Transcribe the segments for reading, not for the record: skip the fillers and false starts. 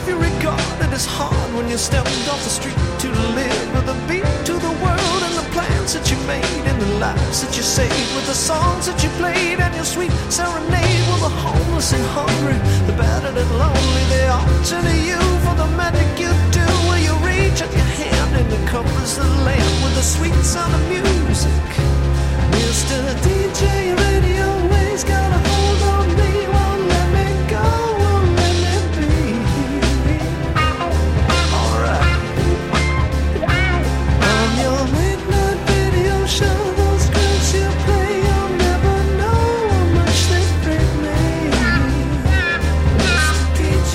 you regard it as hard when you stepped off the street to live with a beat to the world and the plans that you made and the lives that you saved with the songs that you played and your sweet serenade with the homeless and hungry, the battered and lonely. They all turn to you for the magic you do, where you reach out your hand and it covers the land with the sweet sound of music. Mr. DJ, radio waves got a hold on me, won't let me go, won't let me be. Alright. On your midnight video show, those girls you play, you'll never know how much they freak me. Mr. DJ.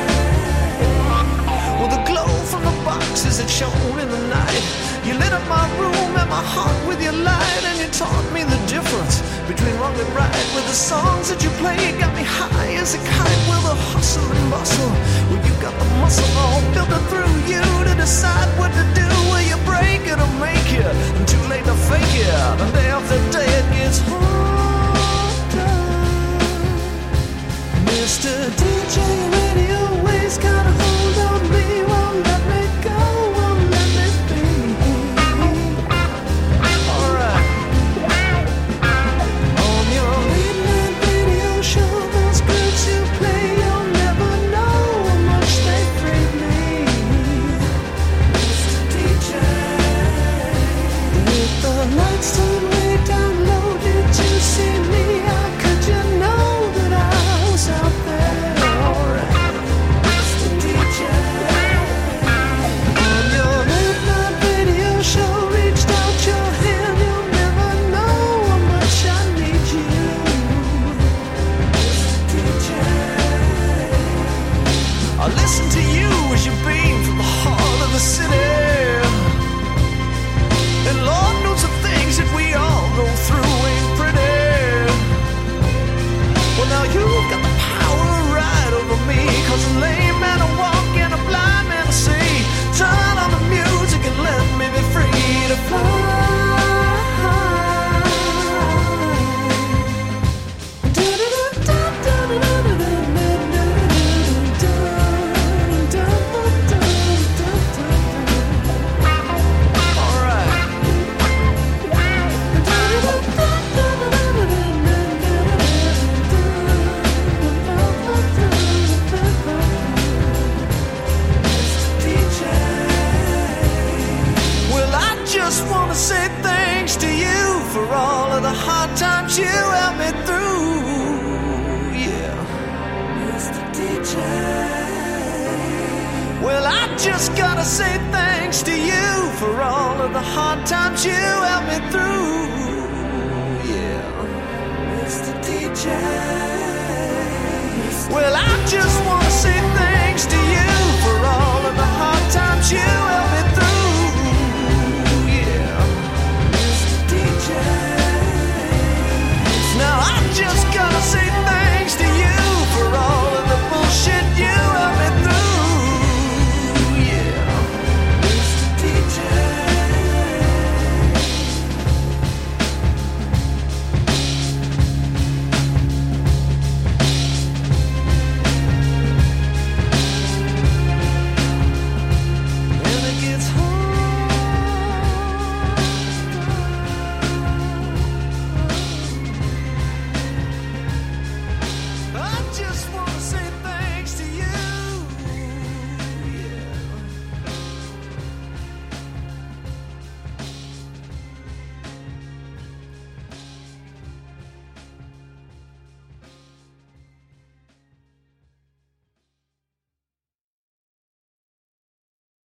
Well, the glow from the boxes that shone in the night, you lit up my room and my heart with your light, and you taught me the difference between wrong and right. With the songs that you played got me high as a kite. With the hustle and bustle, well, you got the muscle all filtered through you to decide what to do. Will you break it or make it? And too late to fake it. And day after day it gets harder. Mr. DJ, radio waves got a hold on me, won't let me go, won't let me be. Alright. On your late night radio show, those groups you play, you'll never know how much they freak me. Mr. DJ. With the lights turned way down low, did you see me? How could you know that I was out there? Alright. Mr. DJ. On your late night radio show, reached out your hand, you'll never know how much I need you. Mr. DJ. I listen to you as you beam from the heart of the city. And Lord knows the things that we all go through ain't pretty. Well, now you've got the power right over me, 'cause a lame man to walk and a blind man to see. Turn on the music and let me be free to fly. Just wanna say thanks to you for all of the hard times you helped me through. Yeah, Mr. DJ. Well, I just gotta say thanks to you for all of the hard times you helped me through. Yeah, Mr. DJ. Well, I just wanna say thanks.